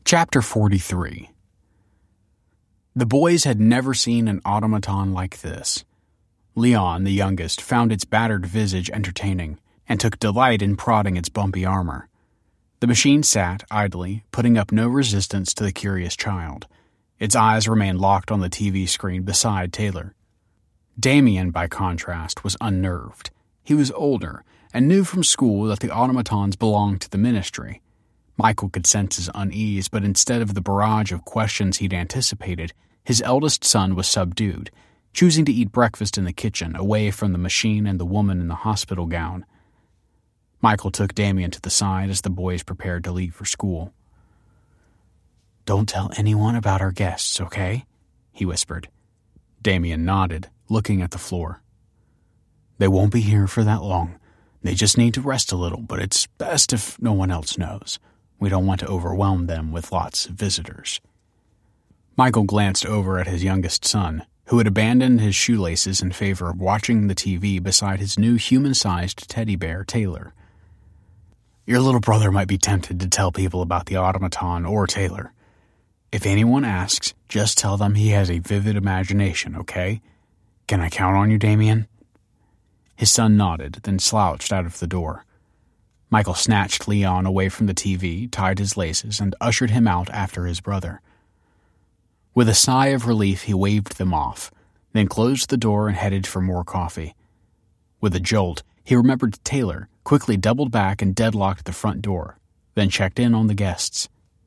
Chapter 43. The boys had never seen an automaton like this. Leon, the youngest, found its battered visage entertaining and took delight in prodding its bumpy armor. The machine sat, idly, putting up no resistance to the curious child. Its eyes remained locked on the TV screen beside Taylor. Damien, by contrast, was unnerved. He was older and knew from school that the automatons belonged to the ministry. Michael could sense his unease, but instead of the barrage of questions he'd anticipated, his eldest son was subdued, choosing to eat breakfast in the kitchen, away from the machine and the woman in the hospital gown. Michael took Damien to the side as the boys prepared to leave for school. "Don't tell anyone about our guests, okay?" he whispered. Damien nodded, looking at the floor. "They won't be here for that long. They just need to rest a little, but it's best if no one else knows. We don't want to overwhelm them with lots of visitors." Michael glanced over at his youngest son, who had abandoned his shoelaces in favor of watching the TV beside his new human-sized teddy bear, Taylor. "Your little brother might be tempted to tell people about the automaton or Taylor. If anyone asks, just tell them he has a vivid imagination, okay? Can I count on you, Damien?" His son nodded, then slouched out of the door. Michael snatched Leon away from the TV, tied his laces, and ushered him out after his brother. With a sigh of relief, he waved them off, then closed the door and headed for more coffee. With a jolt, he remembered Taylor, quickly doubled back and deadlocked the front door, then checked in on the guests.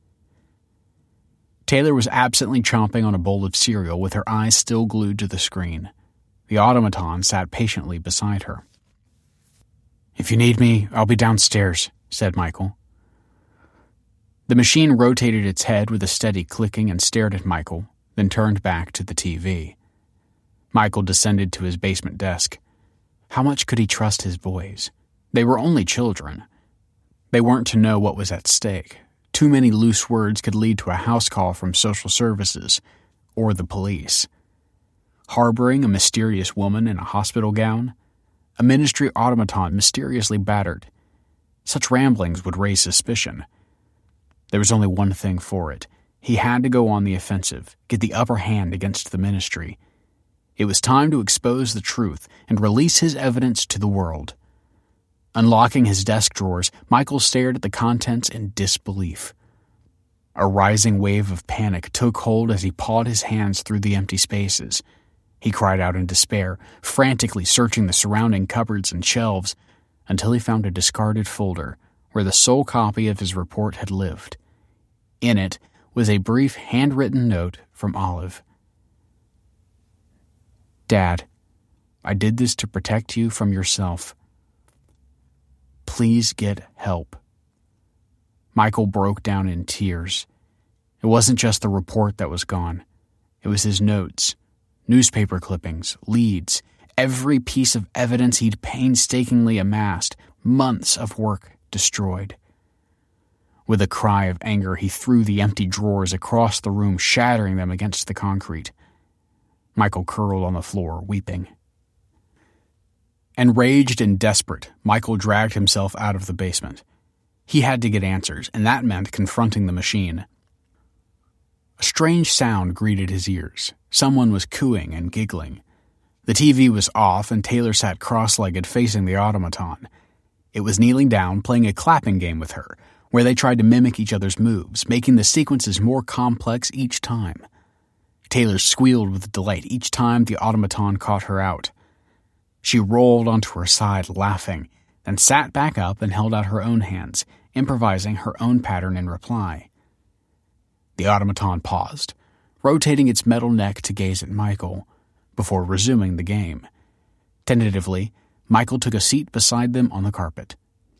Taylor was absently chomping on a bowl of cereal with her eyes still glued to the screen. The automaton sat patiently beside her. "If you need me, I'll be downstairs," said Michael. The machine rotated its head with a steady clicking and stared at Michael, then turned back to the TV. Michael descended to his basement desk. How much could he trust his boys? They were only children. They weren't to know what was at stake. Too many loose words could lead to a house call from social services or the police. Harboring a mysterious woman in a hospital gown? A ministry automaton mysteriously battered. Such ramblings would raise suspicion. There was only one thing for it. He had to go on the offensive, get the upper hand against the ministry. It was time to expose the truth and release his evidence to the world. Unlocking his desk drawers, Michael stared at the contents in disbelief. A rising wave of panic took hold as he pawed his hands through the empty spaces. He cried out in despair, frantically searching the surrounding cupboards and shelves, until he found a discarded folder where the sole copy of his report had lived. In it was a brief handwritten note from Olive. "Dad, I did this to protect you from yourself. Please get help." Michael broke down in tears. It wasn't just the report that was gone. It was his notes, newspaper clippings, leads, every piece of evidence he'd painstakingly amassed, months of work destroyed. With a cry of anger, he threw the empty drawers across the room, shattering them against the concrete. Michael curled on the floor, weeping. Enraged and desperate, Michael dragged himself out of the basement. He had to get answers, and that meant confronting the machine. A strange sound greeted his ears. Someone was cooing and giggling. The TV was off, and Taylor sat cross-legged facing the automaton. It was kneeling down, playing a clapping game with her, where they tried to mimic each other's moves, making the sequences more complex each time. Taylor squealed with delight each time the automaton caught her out. She rolled onto her side, laughing, then sat back up and held out her own hands, improvising her own pattern in reply. The automaton paused, rotating its metal neck to gaze at Michael, before resuming the game. Tentatively, Michael took a seat beside them on the carpet.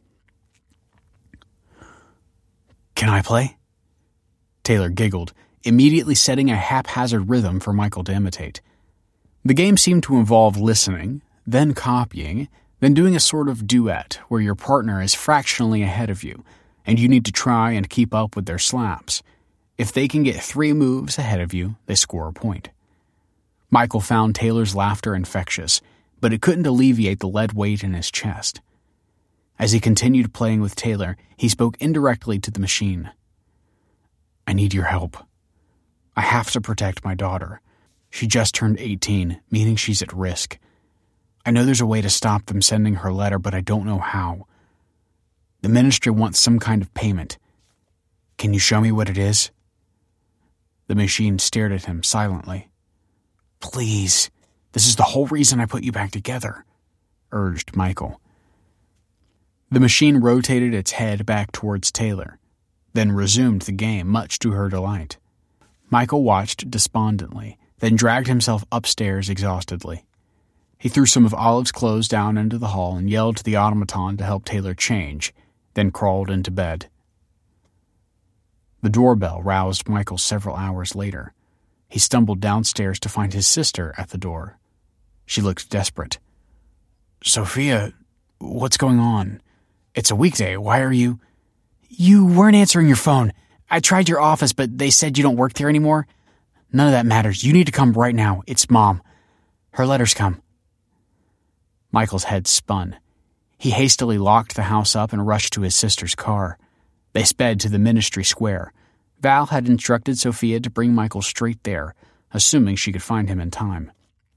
"Can I play?" Taylor giggled, immediately setting a haphazard rhythm for Michael to imitate. The game seemed to involve listening, then copying, then doing a sort of duet where your partner is fractionally ahead of you, and you need to try and keep up with their slaps. If they can get 3 moves ahead of you, they score a point. Michael found Taylor's laughter infectious, but it couldn't alleviate the lead weight in his chest. As he continued playing with Taylor, he spoke indirectly to the machine. I need your help. I have to protect my daughter. She just turned 18, meaning she's at risk. I know there's a way to stop them sending her letter, but I don't know how. The ministry wants some kind of payment. Can you show me what it is?" The machine stared at him silently. "Please, this is the whole reason I put you back together," urged Michael. The machine rotated its head back towards Taylor, then resumed the game, much to her delight. Michael watched despondently, then dragged himself upstairs exhaustedly. He threw some of Olive's clothes down into the hall and yelled to the automaton to help Taylor change, then crawled into bed. The doorbell roused Michael several hours later. He stumbled downstairs to find his sister at the door. She looked desperate. "Sophia, what's going on? It's a weekday. Why are you—" "You weren't answering your phone. I tried your office, but they said you don't work there anymore. None of that matters. You need to come right now. It's Mom. Her letter's come." Michael's head spun. He hastily locked the house up and rushed to his sister's car. They sped to the ministry square. Val had instructed Sophia to bring Michael straight there, assuming she could find him in time.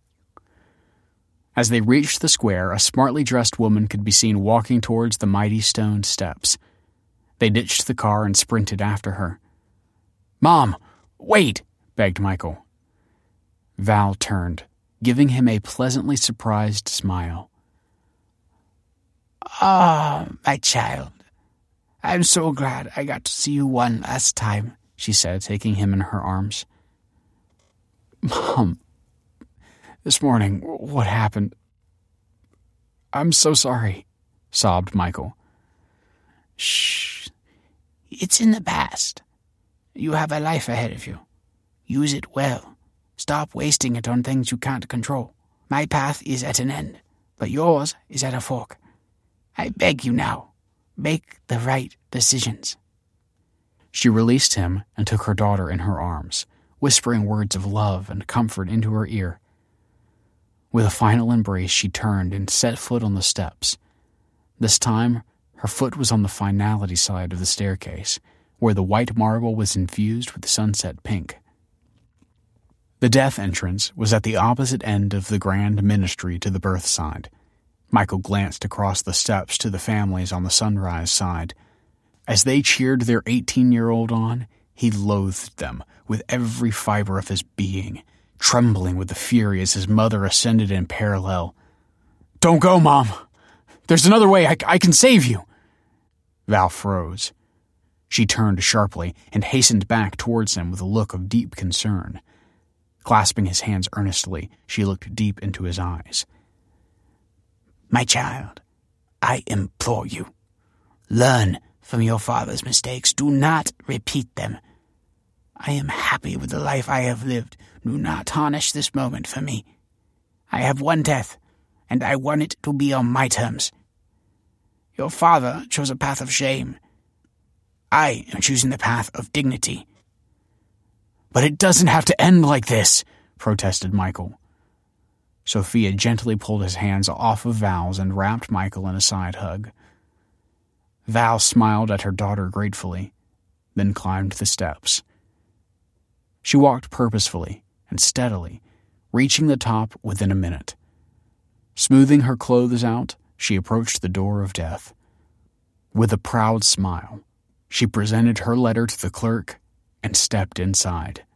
As they reached the square, a smartly dressed woman could be seen walking towards the mighty stone steps. They ditched the car and sprinted after her. "Mom, wait!" begged Michael. Val turned, giving him a pleasantly surprised smile. "Ah, my child. I'm so glad I got to see you one last time," she said, taking him in her arms. "Mom, this morning, what happened? I'm so sorry," sobbed Michael. "Shh. It's in the past. You have a life ahead of you. Use it well. Stop wasting it on things you can't control. My path is at an end, but yours is at a fork. I beg you now, make the right decisions." She released him and took her daughter in her arms, whispering words of love and comfort into her ear. With a final embrace, she turned and set foot on the steps. This time, her foot was on the finality side of the staircase, where the white marble was infused with sunset pink. The death entrance was at the opposite end of the grand ministry to the birth side. Michael glanced across the steps to the families on the sunrise side. As they cheered their 18-year-old on, he loathed them with every fiber of his being, trembling with the fury as his mother ascended in parallel. "Don't go, Mom! There's another way. I can save you!" Val froze. She turned sharply and hastened back towards him with a look of deep concern. Clasping his hands earnestly, she looked deep into his eyes. "My child, I implore you, learn from your father's mistakes. Do not repeat them. I am happy with the life I have lived. Do not tarnish this moment for me. I have one death, and I want it to be on my terms. Your father chose a path of shame. I am choosing the path of dignity." "But it doesn't have to end like this," protested Michael. Sophia gently pulled his hands off of Val's and wrapped Michael in a side hug. Val smiled at her daughter gratefully, then climbed the steps. She walked purposefully and steadily, reaching the top within a minute. Smoothing her clothes out, she approached the door of death. With a proud smile, she presented her letter to the clerk and stepped inside.